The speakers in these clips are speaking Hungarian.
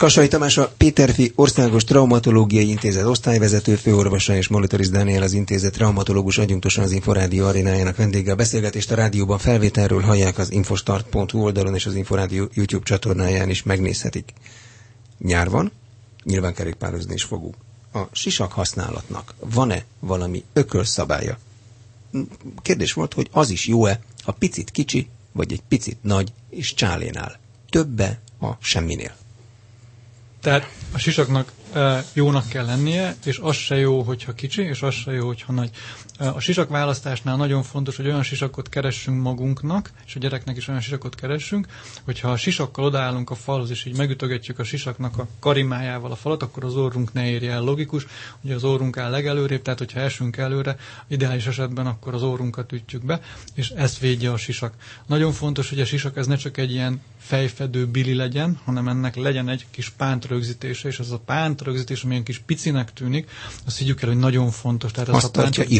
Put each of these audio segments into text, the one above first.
Kassai Tamás a Péterfi Országos Traumatológiai Intézet osztályvezető főorvosa és Molitoris Dániel az intézet traumatológus adjunktusa az Inforádió arénájának vendége. A beszélgetést a rádióban felvételről hallják az infostart.hu oldalon és az Inforádió YouTube csatornáján is megnézhetik. Nyár van, nyilván kerékpározni is fogunk. A sisak használatnak van-e valami ökölszabálya? Kérdés volt, hogy az is jó-e, ha picit kicsi, vagy egy picit nagy, és csálénál. Többe a semminél. Tehát a sisaknak jónak kell lennie, és az se jó, hogyha kicsi, és az se jó, hogyha nagy. A sisak választásnál nagyon fontos, hogy olyan sisakot keressünk magunknak, és a gyereknek is olyan sisakot keressünk, hogyha a sisakkal odaállunk a falhoz, és így megütögetjük a sisaknak a karimájával a falat, akkor az orrunk ne érje el. Logikus, ugye az orrunk áll legelőrébb, tehát hogyha esünk előre, ideális esetben akkor az orrunkat ütjük be, és ezt védje a sisak. Nagyon fontos, hogy a sisak ez ne csak egy ilyen fejfedő bili legyen, hanem ennek legyen egy kis pántrögzítése, és az a pántrögzítés, amilyen kis picinek tűnik, azt higgyük el, hogy nagyon fontos. Tehát azt a pánt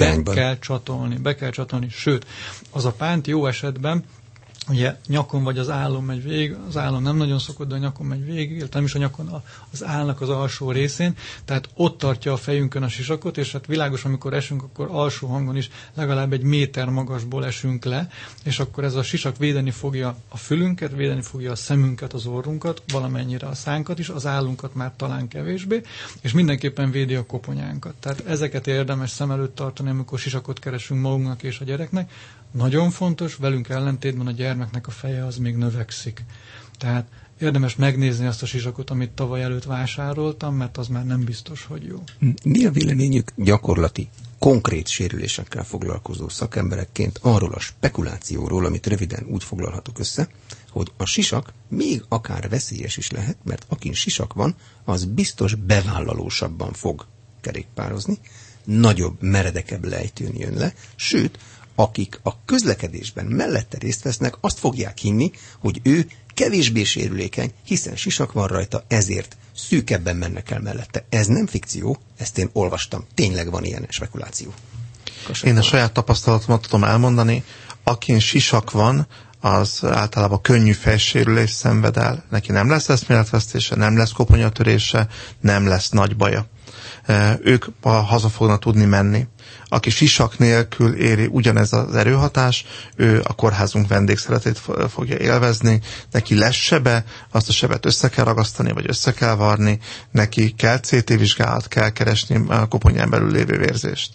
be kell csatolni. Sőt, az a pánt jó esetben, ugye nyakon vagy az állon megy végig, az állon nem nagyon szokott, de a nyakon megy végig, illetve nem is a nyakon, az állnak az alsó részén, tehát ott tartja a fejünkön a sisakot, és hát világos, amikor esünk, akkor alsó hangon is legalább 1 méter magasból esünk le, és akkor ez a sisak védeni fogja a fülünket, védeni fogja a szemünket, az orrunkat, valamennyire a szánkat is, az állunkat már talán kevésbé, és mindenképpen védi a koponyánkat. Tehát ezeket érdemes szem előtt tartani, amikor sisakot keresünk magunknak és a gyereknek. Nagyon fontos, velünk ellentétben a gyermeknek a feje az még növekszik. Tehát érdemes megnézni azt a sisakot, amit tavaly előtt vásároltam, mert az már nem biztos, hogy jó. Mi a véleményük gyakorlati, konkrét sérülésekkel foglalkozó szakemberekként arról a spekulációról, amit röviden úgy foglalhatok össze, hogy a sisak még akár veszélyes is lehet, mert akin sisak van, az biztos bevállalósabban fog kerékpározni, nagyobb, meredekebb lejtőn jön le, sőt, akik a közlekedésben mellette részt vesznek, azt fogják hinni, hogy ő kevésbé sérülékeny, hiszen sisak van rajta, ezért szűkebben mennek el mellette. Ez nem fikció, ezt én olvastam. Tényleg van ilyen spekuláció. Én a saját tapasztalatomat tudom elmondani, akin sisak van, az általában könnyű fejsérülés szenved el. Neki nem lesz eszméletvesztése, nem lesz koponyatörése, nem lesz nagy baja. Ők haza fognak tudni menni. Aki sisak nélkül éri ugyanez az erőhatás, ő a kórházunk vendégszeretét fogja élvezni, neki lesz sebe, azt a sebet össze kell ragasztani, vagy össze kell varni, neki kell CT vizsgálat, kell keresni a koponyán belül lévő vérzést.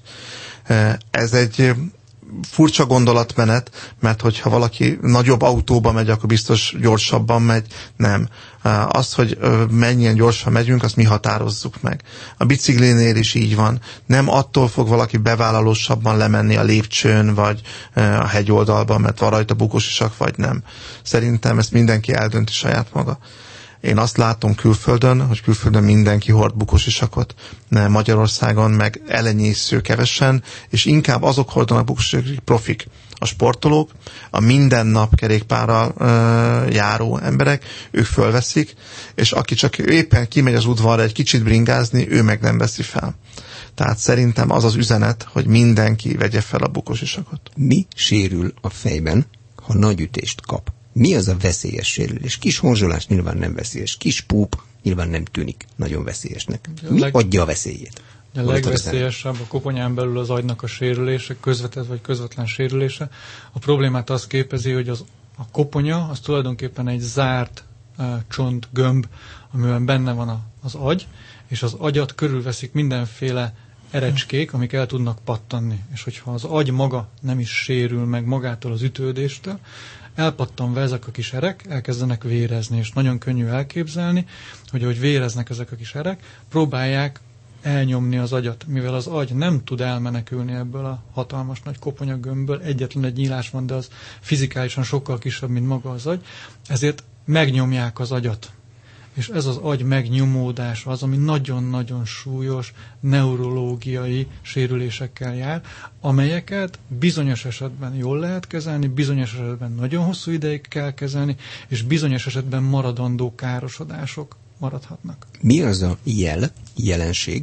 Ez egy furcsa gondolatmenet, mert hogyha valaki nagyobb autóba megy, akkor biztos gyorsabban megy. Nem. Azt, hogy mennyien gyorsan megyünk, azt mi határozzuk meg. A biciklinél is így van. Nem attól fog valaki bevállalósabban lemenni a lépcsőn, vagy a hegyoldalban, mert van rajta bukósisak, vagy nem. Szerintem ezt mindenki eldönti saját maga. Én azt látom külföldön, hogy külföldön mindenki hord bukósisakot, Magyarországon meg elenyésző kevesen, és inkább azok hordanak bukósisakot, profik. A sportolók, a mindennap kerékpárral járó emberek, ők fölveszik, és aki csak éppen kimegy az udvarra egy kicsit bringázni, ő meg nem veszi fel. Tehát szerintem az az üzenet, hogy mindenki vegye fel a bukósisakot. Mi sérül a fejben, ha nagy ütést kap? Mi az a veszélyes sérülés? Kis horzsolás nyilván nem veszélyes, kis púp nyilván nem tűnik nagyon veszélyesnek. Mi adja a veszélyét? A legveszélyesebb a koponyán belül az agynak a sérülése, közvetett vagy közvetlen sérülése. A problémát az képezi, hogy a koponya az tulajdonképpen egy zárt csontgömb, amiben benne van az agy, és az agyat körülveszik mindenféle erecskék, amik el tudnak pattanni. És hogyha az agy maga nem is sérül meg magától az ütődéstől, elpattanva ezek a kis erek, elkezdenek vérezni, és nagyon könnyű elképzelni, hogy ahogy véreznek ezek a kis erek, próbálják elnyomni az agyat, mivel az agy nem tud elmenekülni ebből a hatalmas nagy koponyagömbből, egyetlen egy nyílás van, de az fizikálisan sokkal kisebb, mint maga az agy, ezért megnyomják az agyat. És ez az agy megnyomódása az, ami nagyon-nagyon súlyos neurológiai sérülésekkel jár, amelyeket bizonyos esetben jól lehet kezelni, bizonyos esetben nagyon hosszú ideig kell kezelni, és bizonyos esetben maradandó károsodások maradhatnak. Mi az a jelenség,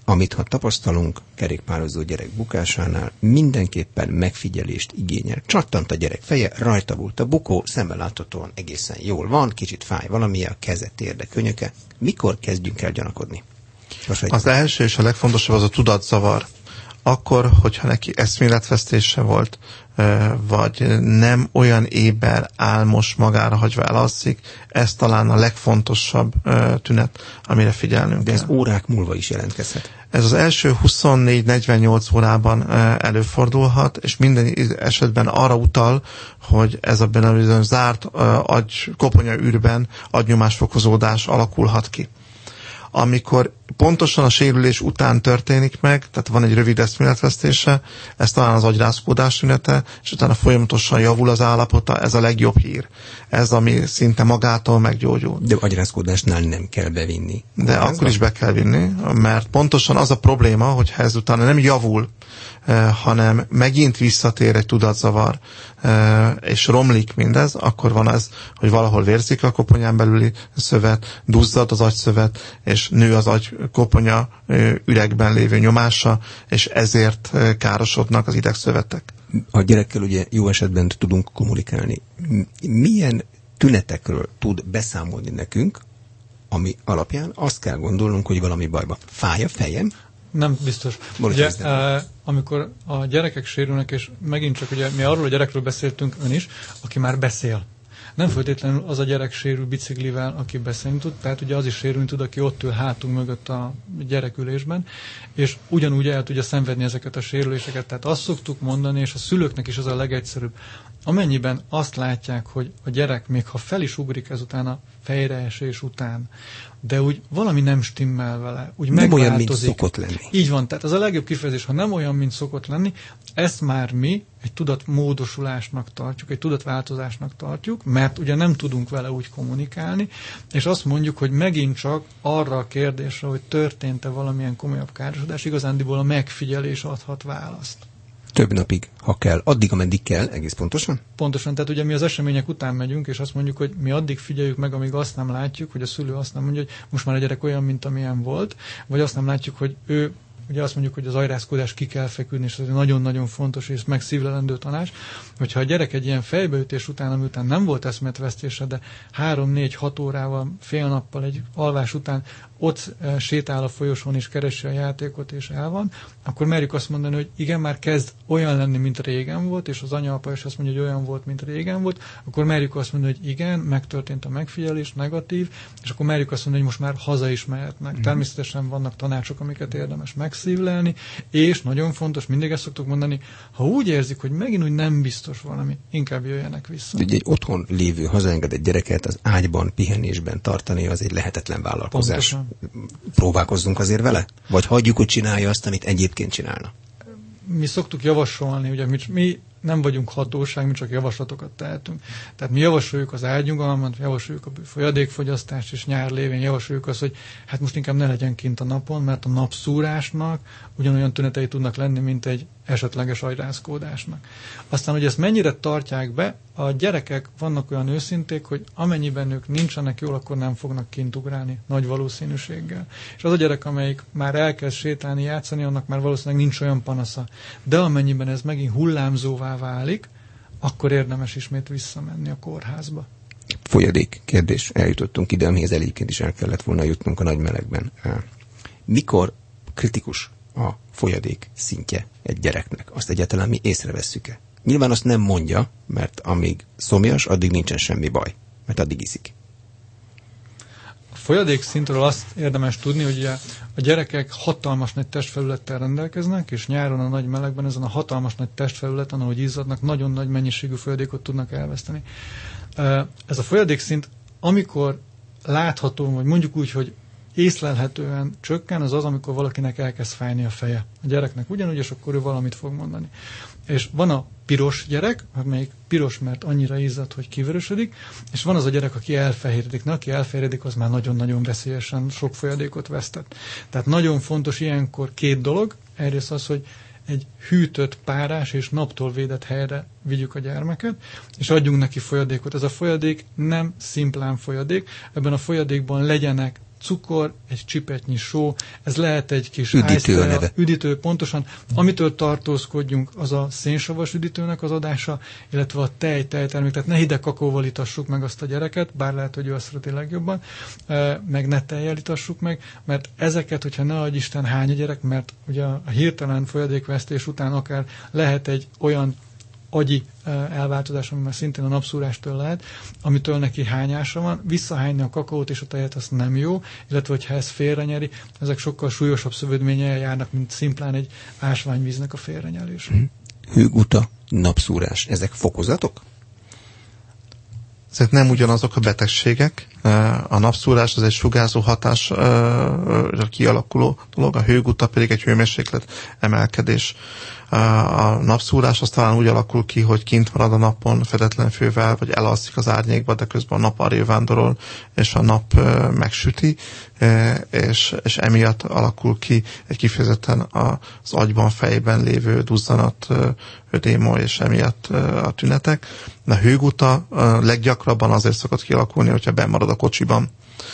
amit ha tapasztalunk kerékpározó gyerek bukásánál, mindenképpen megfigyelést igényel. Csattant a gyerek feje, rajta volt a bukó, szemmel láthatóan egészen jól van, kicsit fáj valami, a keze, térde, könyöke. Mikor kezdjünk el gyanakodni? Az első és a legfontosabb az a tudatzavar. Akkor, hogyha neki eszméletvesztése volt, vagy nem olyan éber, álmos, magára hagyva elalszik, ez talán a legfontosabb tünet, amire figyelnünk De ez kell. órák múlva is jelentkezhet. Ez az első 24-48 órában előfordulhat, és minden esetben arra utal, hogy ez abban a bizonyos zárt koponya űrben agynyomásfokozódás alakulhat ki. Amikor pontosan a sérülés után történik meg, tehát van egy rövid eszméletvesztése, ez talán az agyrázkódás tünete, és utána folyamatosan javul az állapota, ez a legjobb hír. Ez, ami szinte magától meggyógyul. De agyrázkódásnál nem kell bevinni. De akkor is be kell vinni, mert pontosan az a probléma, hogyha ez utána nem javul, hanem megint visszatér egy tudatzavar, és romlik mindez, akkor van ez, hogy valahol vérzik a koponyán belüli szövet, duzzad az agyszövet, és nő az agykoponya üregben lévő nyomása, és ezért károsodnak az idegszövetek. A gyerekkel ugye jó esetben tudunk kommunikálni. Milyen tünetekről tud beszámolni nekünk, ami alapján azt kell gondolnunk, hogy valami bajban. Fáj a fejem? Nem biztos. Ugye, amikor a gyerekek sérülnek, és megint csak ugye mi arról a gyerekről beszéltünk, ön is, aki már beszél. Nem feltétlenül az a gyerek sérül biciklivel, aki beszélni tud, tehát ugye az is sérülni tud, aki ott ül hátunk mögött a gyerekülésben, és ugyanúgy el tudja szenvedni ezeket a sérüléseket. Tehát azt szoktuk mondani, és a szülőknek is az a legegyszerűbb. Amennyiben azt látják, hogy a gyerek, még ha fel is ugrik ezután a fejreesés után, de úgy valami nem stimmel vele, úgy nem megváltozik. olyan, mint szokott lenni. Így van, tehát az a legjobb kifejezés, ha nem olyan, mint szokott lenni, ezt már mi egy tudatmódosulásnak tartjuk, egy tudatváltozásnak tartjuk, mert ugye nem tudunk vele úgy kommunikálni, és azt mondjuk, hogy megint csak arra a kérdésre, hogy történt-e valamilyen komolyabb károsodás, igazándiból a megfigyelés adhat választ. Több napig, ha kell, addig, ameddig kell, egész pontosan? Pontosan, tehát ugye mi az események után megyünk, és azt mondjuk, hogy mi addig figyeljük meg, amíg azt nem látjuk, hogy a szülő azt nem mondja, hogy most már a gyerek olyan, mint amilyen volt, vagy azt nem látjuk, hogy ő, ugye azt mondjuk, hogy az ajrázkódás ki kell feküdni, és ez nagyon-nagyon fontos, és megszívlelendő tanács, hogyha a gyerek egy ilyen fejbeütés után, ami után nem volt eszméletvesztése, de 3-4-6 órával, fél nappal egy alvás után ott sétál a folyosón, és keresi a játékot, és el van, akkor merjük azt mondani, hogy igen, már kezd olyan lenni, mint régen volt, és az anya-apa is azt mondja, hogy olyan volt, mint régen volt, akkor merjük azt mondani, hogy igen, megtörtént a megfigyelés, negatív, és akkor merjük azt mondani, hogy most már haza is mehetnek. Természetesen vannak tanácsok, amiket érdemes megszívlelni, és nagyon fontos, mindig ezt szoktuk mondani, ha úgy érzik, hogy megint úgy nem biztos valami, inkább jöjjenek vissza. Ugye egy otthon lévő hazaengedett gyereket az ágyban, pihenésben tartani, az egy lehetetlen vállalkozás. Pontosan. Próbálkozzunk azért vele? Vagy hagyjuk, hogy csinálja azt, amit egyébként csinálna? Mi szoktuk javasolni, ugye mi nem vagyunk hatóság, mi csak javaslatokat tehetünk. Tehát mi javasoljuk az ágynyugalmat, javasoljuk a folyadékfogyasztást, és nyár lévén javasoljuk azt, hogy hát most inkább ne legyen kint a napon, mert a napszúrásnak ugyanolyan tünetei tudnak lenni, mint egy esetleges agyrázkódásnak. Aztán, hogy ezt mennyire tartják be, a gyerekek vannak olyan őszinték, hogy amennyiben ők nincsenek jól, akkor nem fognak kint ugrálni nagy valószínűséggel. És az a gyerek, amelyik már elkezd sétálni, játszani, annak már valószínűleg nincs olyan panasza. De amennyiben ez megint hullámzóvá válik, akkor érdemes ismét visszamenni a kórházba. Folyadék kérdés. Eljutottunk ide, amihez egyébként is el kellett volna jutnunk a nagy melegben. Mikor kritikus a folyadék szintje egy gyereknek? Azt egyáltalán mi észrevesszük-e? Nyilván azt nem mondja, mert amíg szomjas, addig nincsen semmi baj, mert addig iszik. A folyadék szintről azt érdemes tudni, hogy a gyerekek hatalmas nagy testfelülettel rendelkeznek, és nyáron a nagy melegben ezen a hatalmas nagy testfelületen, ahogy izzadnak, nagyon nagy mennyiségű folyadékot tudnak elveszteni. Ez a folyadékszint, amikor látható, vagy mondjuk úgy, hogy észlelhetően csökken, az, amikor valakinek elkezd fájni a feje. A gyereknek ugyanúgy, és akkor ő valamit fog mondani. És van a piros gyerek, amelyik piros, mert annyira izzad, hogy kivörösödik, és van az a gyerek, aki elfehéredik. Na, aki elfehéredik, az már nagyon-nagyon veszélyesen sok folyadékot vesztett. Tehát nagyon fontos ilyenkor két dolog. Egyrészt az, hogy egy hűtött, párás és naptól védett helyre vigyük a gyermeket, és adjunk neki folyadékot. Ez a folyadék nem szimplán folyadék, ebben a folyadékban legyenek cukor, egy csipetnyi só, ez lehet egy kis üdítő, pontosan. Amitől tartózkodjunk, az a szénsavas üdítőnek az adása, illetve a tejtermék, tehát ne hideg kakaóval itassuk meg azt a gyereket, bár lehet, hogy ő azt szereti legjobban, meg ne tejjel itassuk meg, mert ezeket, hogyha ne adj Isten hány a gyerek, mert ugye a hirtelen folyadékvesztés után akár lehet egy olyan agyi elváltozás, ami már szintén a napszúrástól lehet, amitől neki hányása van, visszahányni a kakaót és a tejet, az nem jó, illetve hogyha ez félrenyeri, ezek sokkal súlyosabb szövődménnyel járnak, mint szimplán egy ásványvíznek a félrenyelése. Hőguta, napszúrás, ezek fokozatok? Ezek nem ugyanazok a betegségek. A napszúrás az egy sugárzó hatás kialakuló dolog, a hőguta pedig egy hőmérséklet emelkedés. A napszúrás az talán úgy alakul ki, hogy kint marad a napon fedetlen fővel, vagy elalszik az árnyékba, de közben a nap arrébb vándorol, és a nap megsüti, és emiatt alakul ki egy kifejezetten az agyban, fejben lévő duzzanat, ödéma, és emiatt a tünetek. A hőguta leggyakrabban azért szokott kialakulni, hogyha benn marad a kocsiban,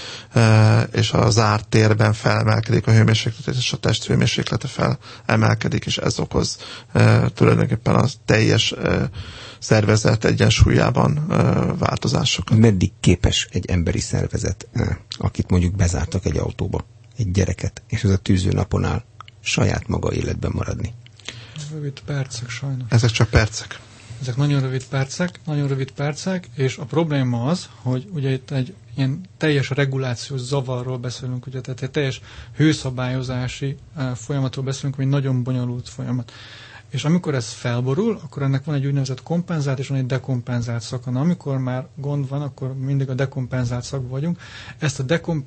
és a zárt térben felemelkedik a hőmérséklet, és a test hőmérséklete felemelkedik, és ez okoz tulajdonképpen a teljes szervezet egyensúlyában változásokat. Meddig képes egy emberi szervezet, akit mondjuk bezártak egy autóba, egy gyereket, és ez a tűző napon áll, saját maga életben maradni? Rövid percek sajnos. Ezek csak percek. Ezek nagyon rövid percek, és a probléma az, hogy ugye itt egy ilyen teljes regulációs zavarról beszélünk, ugye, tehát egy teljes hőszabályozási folyamatról beszélünk, ami nagyon bonyolult folyamat. És amikor ez felborul, akkor ennek van egy úgynevezett kompenzált, és van egy dekompenzált szaka. Na, amikor már gond van, akkor mindig a dekompenzált szakban vagyunk. Ezt a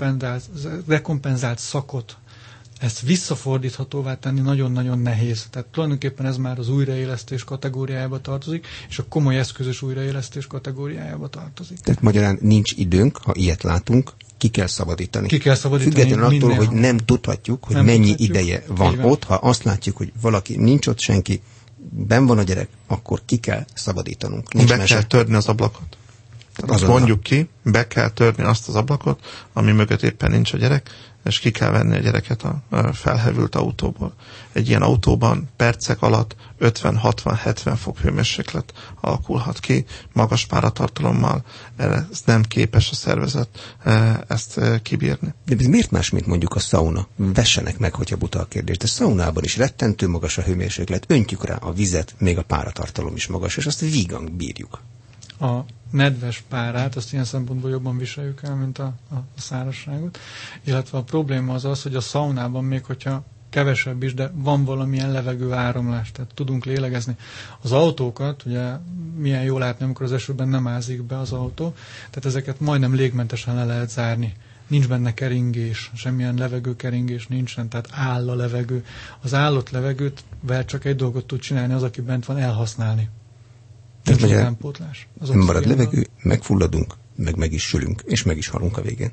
dekompenzált szakot, ezt visszafordíthatóvá tenni nagyon-nagyon nehéz. Tehát tulajdonképpen ez már az újraélesztés kategóriájába tartozik, és a komoly eszközös újraélesztés kategóriájába tartozik. Tehát magyarán nincs időnk, ha ilyet látunk, ki kell szabadítani. Függetlenül attól, hogy nem tudhatjuk, hogy mennyi ideje van ott. Ha azt látjuk, hogy valaki nincs ott senki, benn van a gyerek, akkor ki kell szabadítanunk. Kell törni az ablakot. Azt mondjuk ki, be kell törni azt az ablakot, ami mögött éppen nincs a gyerek, és ki kell venni a gyereket a felhevült autóból. Egy ilyen autóban percek alatt 50-60-70 fok hőmérséklet alakulhat ki, magas páratartalommal, ez nem képes a szervezet ezt kibírni. De ez miért más, mint mondjuk a szauna? Vessenek meg, hogyha buta a kérdés. De szaunában is rettentő magas a hőmérséklet, öntjük rá a vizet, még a páratartalom is magas, és azt vígan bírjuk. A nedves párát, azt ilyen szempontból jobban viseljük el, mint a szárazságot. Illetve a probléma az, hogy a szaunában még hogyha kevesebb is, de van valamilyen levegő áramlás, tehát tudunk lélegezni. Az autókat, ugye milyen jól látni, amikor az esőben nem ázik be az autó, tehát ezeket majdnem légmentesen le lehet zárni. Nincs benne keringés, semmilyen levegőkeringés nincsen, tehát áll a levegő. Az állott levegőtvel csak egy dolgot tud csinálni az, aki bent van, elhasználni. Tehát utánpótlás. Marad levegő, megfulladunk, meg is sülünk, és meg is halunk a végén.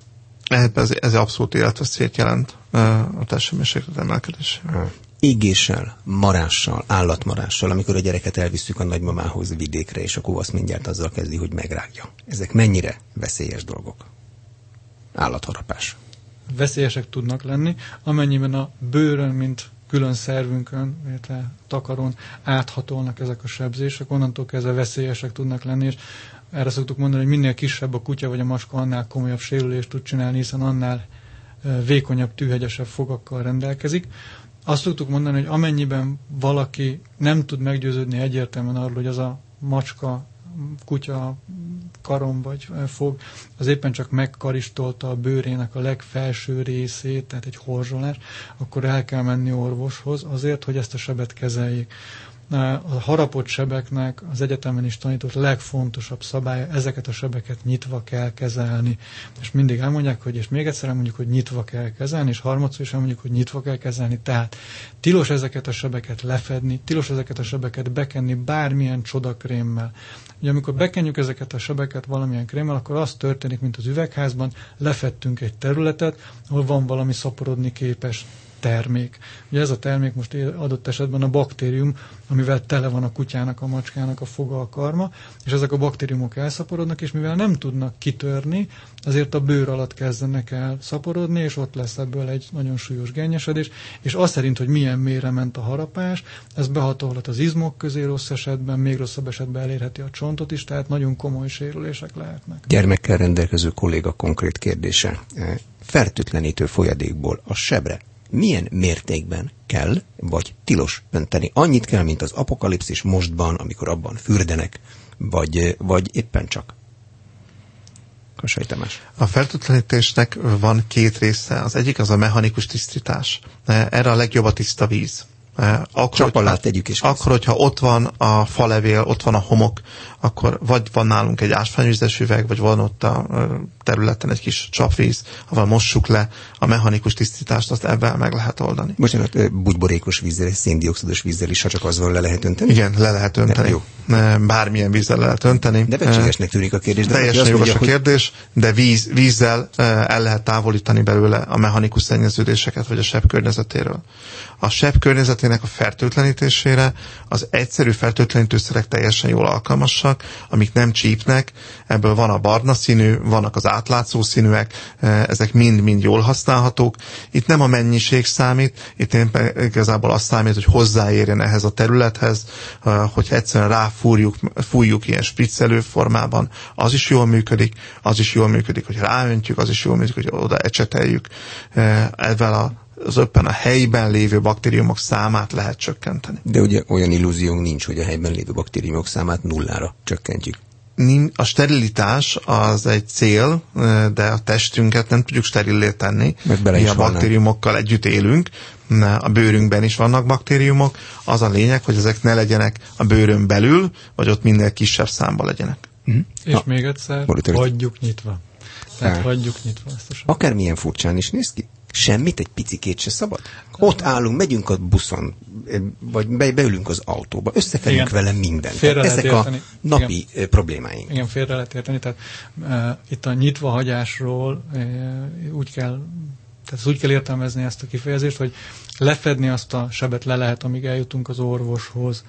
Ez abszolút életveszélyt jelent a testhőmérséklet emelkedésével. Égéssel, marással, állatmarással, amikor a gyereket elvisszük a nagymamához vidékre, és akkor azt mindjárt azzal kezdi, hogy megrágja. Ezek mennyire veszélyes dolgok? Állatharapás. Veszélyesek tudnak lenni, amennyiben a bőrön, mint külön szervünkön, illetve takaron áthatolnak ezek a sebzések, onnantól kezdve veszélyesek tudnak lenni, és erre szoktuk mondani, hogy minél kisebb a kutya vagy a macska, annál komolyabb sérülést tud csinálni, hiszen annál vékonyabb, tűhegyesebb fogakkal rendelkezik. Azt szoktuk mondani, hogy amennyiben valaki nem tud meggyőződni egyértelműen arról, hogy az a macska, kutya, karom vagy fog, az éppen csak megkaristolta a bőrének a legfelső részét, tehát egy horzsolás, akkor el kell menni orvoshoz azért, hogy ezt a sebet kezeljék. A harapott sebeknek az egyetemen is tanított legfontosabb szabálya, ezeket a sebeket nyitva kell kezelni. És mindig elmondják, hogy, és még egyszer elmondjuk, hogy nyitva kell kezelni, és harmadszor is elmondjuk, hogy nyitva kell kezelni. Tehát tilos ezeket a sebeket lefedni, tilos ezeket a sebeket bekenni bármilyen csodakrémmel. Ugye amikor bekenjük ezeket a sebeket valamilyen krémmel, akkor az történik, mint az üvegházban, lefedtünk egy területet, ahol van valami szaporodni képes termék. Ugye ez a termék most adott esetben a baktérium, amivel tele van a kutyának, a macskának a foga, a karma, és ezek a baktériumok elszaporodnak, és mivel nem tudnak kitörni, azért a bőr alatt kezdenek el szaporodni, és ott lesz ebből egy nagyon súlyos gennyesedés, és az szerint, hogy milyen mélyre ment a harapás, ez behatolhat az izmok közé rossz esetben, még rosszabb esetben elérheti a csontot is, tehát nagyon komoly sérülések lehetnek. Gyermekkel rendelkező kolléga konkrét kérdése. Fertőtlenítő folyadékból a sebre milyen mértékben kell, vagy tilos önteni? Annyit kell, mint az apokalipszis mostban, amikor abban fürdenek, vagy éppen csak? Kassai Tamás. A fertőtlenítésnek van két része. Az egyik az a mechanikus tisztítás. Erre a legjobb a tiszta víz. Akkor, hogyha ott van a falevél, ott van a homok, akkor vagy van nálunk egy ásványvizes üveg, vagy van ott a területen egy kis csapvíz, ahol mossuk le a mechanikus tisztítást, azt ebben meg lehet oldani. Bocsánat, bugyborékos vízzel, széndioxidos vízzel is, ha csak azzal le lehet önteni? Igen, le lehet önteni. Jó. Bármilyen vízzel le lehet önteni. De becsületesnek tűnik a kérdés. Teljesen jogos a kérdés, de vízzel el lehet távolítani belőle a mechanikus szennyeződéseket, vagy a seb környezetéről. A seb környezetének a fertőtlenítésére az egyszerű fertőtlenítőszerek teljesen jól alkalmasak, amik nem csípnek, ebből van a barna színű, vannak az átlátszó színűek, ezek mind-mind jól használhatók. Itt nem a mennyiség számít, itt igazából az számít, hogy hozzáérjen ehhez a területhez, hogy egyszerűen ráfújjuk ilyen spriccelő formában, az is jól működik, hogy ráöntjük, az is jól működik, hogy oda ecseteljük. Ezzel az öppen a helyben lévő baktériumok számát lehet csökkenteni. De ugye olyan illúziónk nincs, hogy a helyben lévő baktériumok számát nullára csökkentjük. A sterilitás az egy cél, de a testünket nem tudjuk sterillé tenni. Mi a baktériumokkal együtt élünk, a bőrünkben is vannak baktériumok. Az a lényeg, hogy ezek ne legyenek a bőrön belül, vagy ott minél kisebb számban legyenek. És még egyszer, hagyjuk nyitva. Tehát hagyjuk nyitva ezt a sort. Akármilyen furcsán is néz ki. Semmit, egy picikét se szabad? Ott állunk, megyünk a buszon, vagy beülünk az autóba, összefedünk vele mindent. Ezek a napi problémáink. Igen, félre lehet érteni. Tehát itt a nyitva hagyásról úgy kell értelmezni ezt a kifejezést, hogy lefedni azt a sebet le lehet, amíg eljutunk az orvoshoz.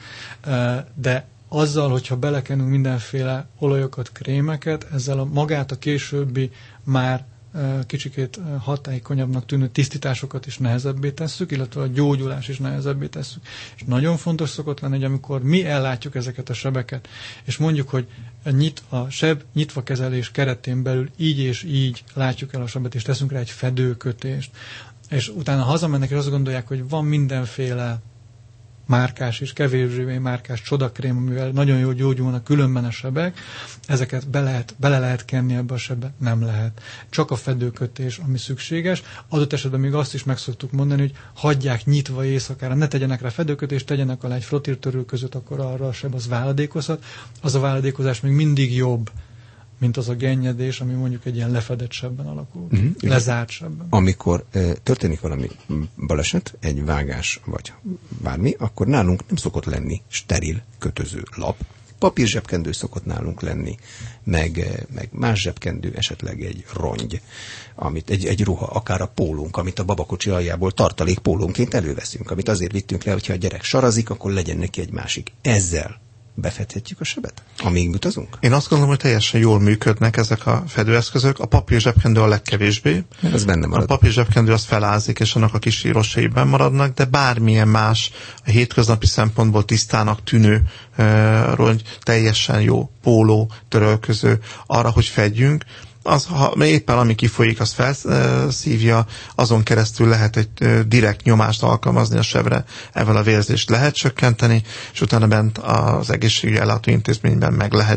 De azzal, hogyha belekenünk mindenféle olajokat, krémeket, ezzel magát a későbbi már kicsikét hatékonyabbnak tűnő tisztításokat is nehezebbé tesszük, illetve a gyógyulás is nehezebbé tesszük. És nagyon fontos szokott lenni, hogy amikor mi ellátjuk ezeket a sebeket, és mondjuk, hogy a seb nyitva kezelés keretén belül így és így látjuk el a sebet, és teszünk rá egy fedőkötést, és utána hazamennek, és azt gondolják, hogy van mindenféle márkás és kevésbé márkás csodakrém, amivel nagyon jól gyógyulnak különben a sebek, ezeket bele lehet kenni ebbe a sebbe? Nem lehet. Csak a fedőkötés, ami szükséges. Adott esetben még azt is meg szoktuk mondani, hogy hagyják nyitva éjszakára, ne tegyenek rá fedőkötést, tegyenek alá egy flotírtörő között, akkor arra a seb az váladékozhat. Az a váladékozás még mindig jobb, mint az a gennyedés, ami mondjuk egy ilyen lefedett sebben alakul, lezárt sebben. Amikor történik valami baleset, egy vágás vagy bármi, akkor nálunk nem szokott lenni steril kötöző lap. Papírzsebkendő szokott nálunk lenni, meg más zsebkendő, esetleg egy rongy, amit egy ruha, akár a pólónk, amit a babakocsi aljából tartalék pólónként előveszünk, amit azért vittünk le, hogyha a gyerek sarazik, akkor legyen neki egy másik. Ezzel befedhetjük a sebet, amíg utazunk? Én azt gondolom, hogy teljesen jól működnek ezek a fedőeszközök. A papír zsebkendő a legkevésbé. Ez benne marad. A papír zsebkendő az felázik, és annak a kis rossai benn maradnak, de bármilyen más a hétköznapi szempontból tisztának tűnő rongy, teljesen jó póló, törölköző arra, hogy fedjünk. Az, ha éppen ami kifolyik, az felszívja, azon keresztül lehet egy direkt nyomást alkalmazni a sebre, ezzel a vérzést lehet csökkenteni, és utána bent az egészségügyi ellátóintézményben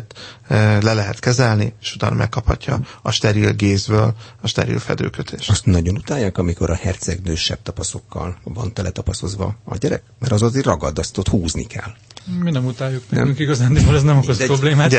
le lehet kezelni, és utána megkaphatja a steril gézből a steril fedőkötést. Azt nagyon utálják, amikor a hercegnő sebtapaszokkal van teletapaszozva a gyerek, mert az azért ragad, azt ott húzni kell. Mi nem utáljuk, nekünk igazán, ez nem okoz problémát.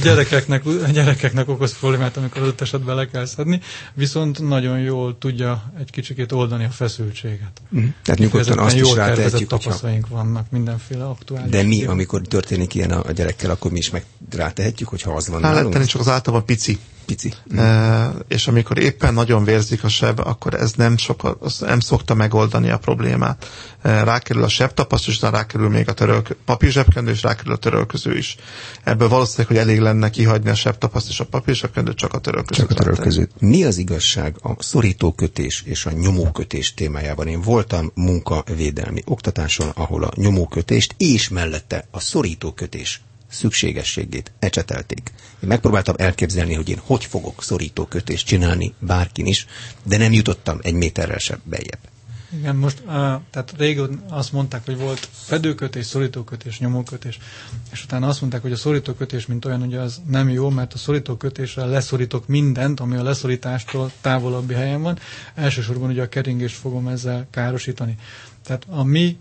Gyerekeknek okoz problémát, amikor adott esetben le kell szedni, viszont nagyon jól tudja egy kicsikét oldani a feszültséget. Tehát nyugodtan azt is rátehetjük, tapasztalaink vannak, mindenféle aktuális. De mi, amikor történik ilyen a gyerekkel, akkor mi is meg rátehetjük, hogyha az van nálunk? Lehet tenni, csak az általában pici pici. És amikor éppen nagyon vérzik a seb, akkor ez nem szokta megoldani a problémát. Rákerül a sebtapaszt, és rákerül még a papírzsebkendő, és rákerül a törölköző is. Ebből valószínűleg, hogy elég lenne kihagyni a sebtapaszt és a papírzsebkendőt, csak a törölközőt. Mi az igazság a szorítókötés és a nyomókötés témájában? Én voltam munkavédelmi oktatáson, ahol a nyomókötést és mellette a szorítókötés szükségességét ecsetelték. Én megpróbáltam elképzelni, hogy én hogy fogok szorítókötést csinálni bárkin is, de nem jutottam egy méterrel sem beljebb. Igen, most tehát régen azt mondták, hogy volt fedőkötés, szorítókötés, nyomókötés, és utána azt mondták, hogy a szorítókötés, mint olyan, hogy az nem jó, mert a szorítókötéssel leszorítok mindent, ami a leszorítástól távolabbi helyen van. Elsősorban ugye a keringést fogom ezzel károsítani. Tehát a mi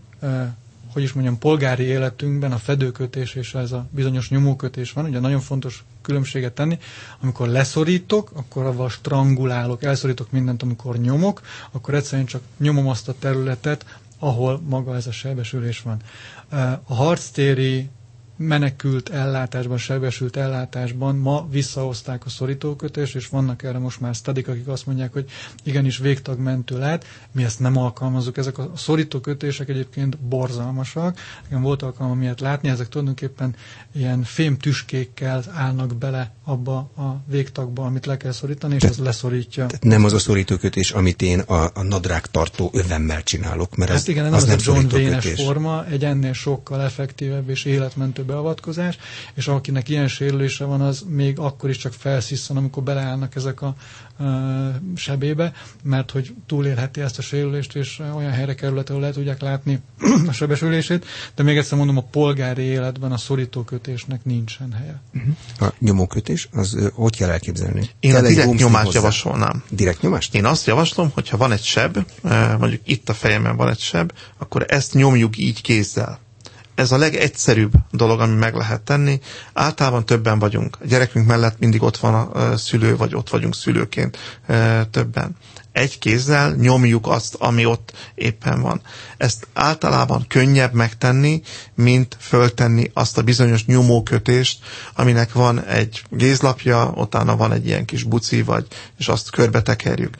polgári életünkben a fedőkötés és ez a bizonyos nyomókötés van, ugye nagyon fontos különbséget tenni. Amikor leszorítok, akkor avval strangulálok, elszorítok mindent, amikor nyomok, akkor egyszerűen csak nyomom azt a területet, ahol maga ez a sebesülés van. A harctéri menekült ellátásban, sebesült ellátásban ma visszahozták a szorítókötést, és vannak erre most már sztadik, akik azt mondják, hogy igenis végtagmentő lehet. Mi ezt nem alkalmazzuk. Ezek a szorítókötések egyébként borzalmasak. Nekem volt alkalmam ilyet látni, ezek tulajdonképpen ilyen fémtüskékkel állnak bele abba a végtagba, amit le kell szorítani, és az leszorítja. Tehát nem az a szorítókötés, amit én a nadrágtartó övemmel csinálok, mert hát igen, az nem a John Wayne-es forma, egy ennél sokkal effektívebb és életmentő beavatkozás, és akinek ilyen sérülése van, az még akkor is csak felsziszen, amikor beleállnak ezek a sebébe, mert hogy túlélheti ezt a sérülést, és olyan helyre kerület, ahol le tudják látni a sebesülését, de még egyszer mondom, a polgári életben a szorítókötésnek nincsen helye. A nyomókötés, az hogy kell elképzelni? Én a direkt nyomást javasolnám. Direkt nyomást? Én azt javaslom, hogyha van egy seb, mondjuk itt a fejemben van egy seb, akkor ezt nyomjuk így kézzel. Ez a legegyszerűbb dolog, ami meg lehet tenni. Általában többen vagyunk. A gyerekünk mellett mindig ott van a szülő, vagy ott vagyunk szülőként többen. Egy kézzel nyomjuk azt, ami ott éppen van. Ezt általában könnyebb megtenni, mint föltenni azt a bizonyos nyomókötést, aminek van egy gézlapja, utána van egy ilyen kis buci, és azt körbe tekerjük.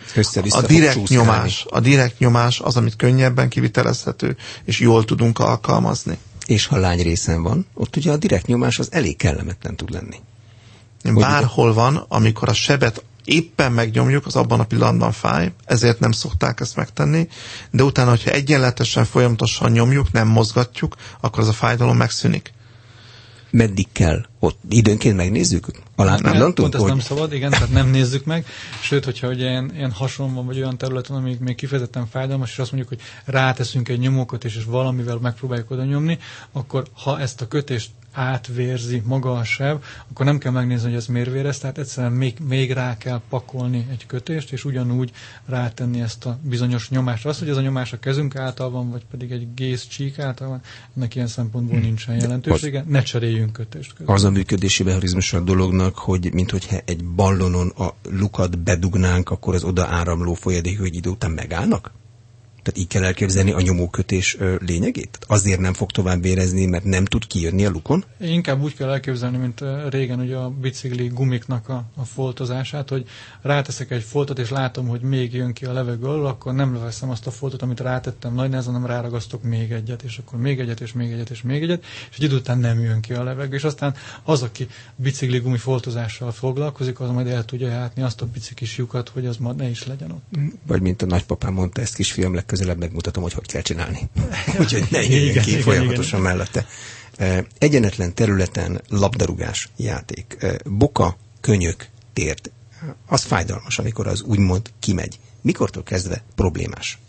A direkt nyomás az, amit könnyebben kivitelezhető, és jól tudunk alkalmazni. És ha lány részen van, ott ugye a direkt nyomás az elég kellemetlen tud lenni. Bárhol van, amikor a sebet éppen megnyomjuk, az abban a pillanatban fáj, ezért nem szokták ezt megtenni, de utána, hogyha egyenletesen, folyamatosan nyomjuk, nem mozgatjuk, akkor az a fájdalom megszűnik. Meddig kell? Ott időnként megnézzük? Pont ezt nem szabad, igen, tehát nem nézzük meg. Sőt, hogyha ugye ilyen hason van, vagy olyan területen, amik még kifejezetten fájdalmas, és azt mondjuk, hogy ráteszünk egy nyomókötést, és valamivel megpróbáljuk oda nyomni, akkor ha ezt a kötést átvérzi maga a seb, akkor nem kell megnézni, hogy ez miért vérez, tehát egyszerűen még rá kell pakolni egy kötést, és ugyanúgy rátenni ezt a bizonyos nyomást. Az, hogy ez a nyomás a kezünk által van, vagy pedig egy gézcsík által van, ennek ilyen szempontból nincsen jelentősége. Ne cseréljünk kötést közben. Az a működési mechanizmus a dolognak, hogy minthogyha egy ballonon a lukat bedugnánk, akkor az oda áramló folyadékok egy idő után megállnak? Tehát így kell elképzelni a nyomókötés lényegét? Azért nem fog tovább vérezni, mert nem tud kijönni a lukon? Inkább úgy kell elképzelni, mint régen ugye a bicikli gumiknak a foltozását, hogy ráteszek egy foltot, és látom, hogy még jön ki a levegő alól, akkor nem leveszem azt a foltot, amit rátettem nagy nehezen, hanem ráragasztok még egyet, és akkor még egyet, és még egyet, és még egyet, és egy idő után nem jön ki a levegő, és aztán az, aki bicikli gumi foltozással foglalkozik, az majd el tudja játni azt a pici kis lyukat, hogy az ma ne is legyen ott. Vagy mint a nagypapám mondta, ezt kisfiam, legközelebb megmutatom, hogy kell csinálni. Úgyhogy ne jöjjön ki folyamatosan mellette. Egyenetlen területen labdarúgás játék. Boka, könyök, tért. Az fájdalmas, amikor az úgymond kimegy. Mikortól kezdve problémás?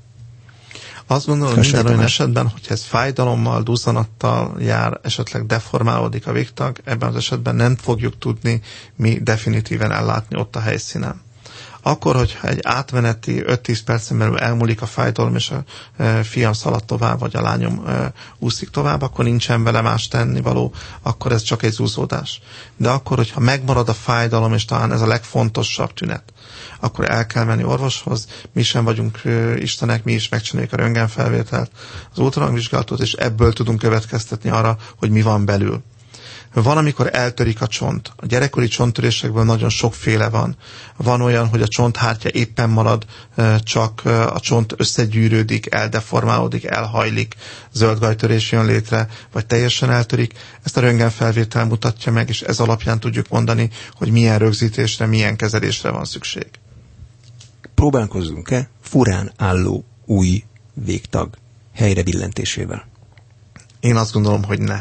Azt gondolom, minden olyan esetben, hogyha ez fájdalommal, duzzanattal jár, esetleg deformálódik a végtag, ebben az esetben nem fogjuk tudni mi definitíven ellátni ott a helyszínen. Akkor, hogyha egy átmeneti 5-10 percen belül elmúlik a fájdalom, és a fiam szalad tovább, vagy a lányom úszik tovább, akkor nincsen vele más tennivaló, akkor ez csak egy zúzódás. De akkor, hogyha megmarad a fájdalom, és talán ez a legfontosabb tünet, akkor el kell menni orvoshoz, mi sem vagyunk istenek, mi is megcsináljuk a röntgenfelvételt, az ultrahangvizsgálatot, és ebből tudunk következtetni arra, hogy mi van belül. Van, amikor eltörik a csont. A gyerekkori csonttörésekből nagyon sokféle van. Van olyan, hogy a csonthártya éppen marad, csak a csont összegyűrődik, eldeformálódik, elhajlik, zöldgajtörés jön létre, vagy teljesen eltörik. Ezt a röntgenfelvétel mutatja meg, és ez alapján tudjuk mondani, hogy milyen rögzítésre, milyen kezelésre van szükség. Próbálkozzunk-e furán álló új végtag helyrebillentésével? Én azt gondolom, hogy ne.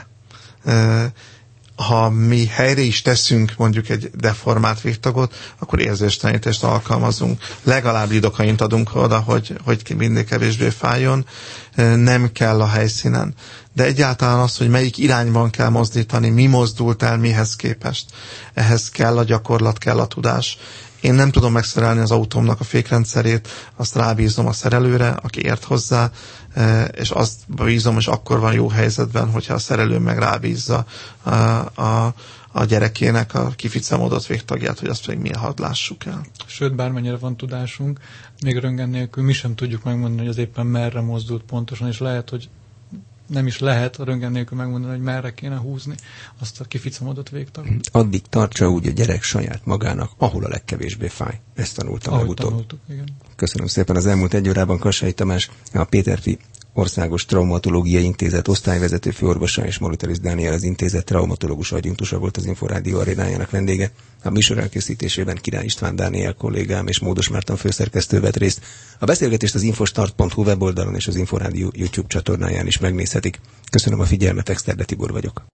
Ha mi helyre is teszünk mondjuk egy deformált végtagot, akkor érzéstelenítést alkalmazunk. Legalább lidokaint adunk oda, hogy mindig kevésbé fájjon. Nem kell a helyszínen. De egyáltalán az, hogy melyik irányban kell mozdítani, mi mozdult el mihez képest. Ehhez kell a gyakorlat, kell a tudás. Én nem tudom megszerelni az autómnak a fékrendszerét, azt rábízom a szerelőre, aki ért hozzá, és azt bízom, hogy akkor van jó helyzetben, hogyha a szerelő meg rábízza a gyerekének a kificamodott végtagját, hogy azt pedig mi hadd lássuk el. Sőt, bármennyire van tudásunk, még röntgen nélkül mi sem tudjuk megmondani, hogy az éppen merre mozdult pontosan, és lehet, hogy nem is lehet a röntgen nélkül megmondani, hogy merre kéne húzni azt a kificamodott végtagot. Addig tartsa úgy a gyerek saját magának, ahol a legkevésbé fáj. Ezt tanultam legutóbb. Tanultuk, igen. Köszönöm szépen. Az elmúlt egy órában Kassai Tamás, a Péterfi Országos Traumatológiai Intézet osztályvezető főorvosa, és Moliteris Dániel, az intézet traumatológus adjunktusa volt az Inforádió arénájának vendége. A műsor elkészítésében Király István Dániel kollégám és Módos Márton főszerkesztő vett részt. A beszélgetést az infostart.hu weboldalon és az Inforádió YouTube csatornáján is megnézhetik. Köszönöm a figyelmet, Exterde Tibor vagyok.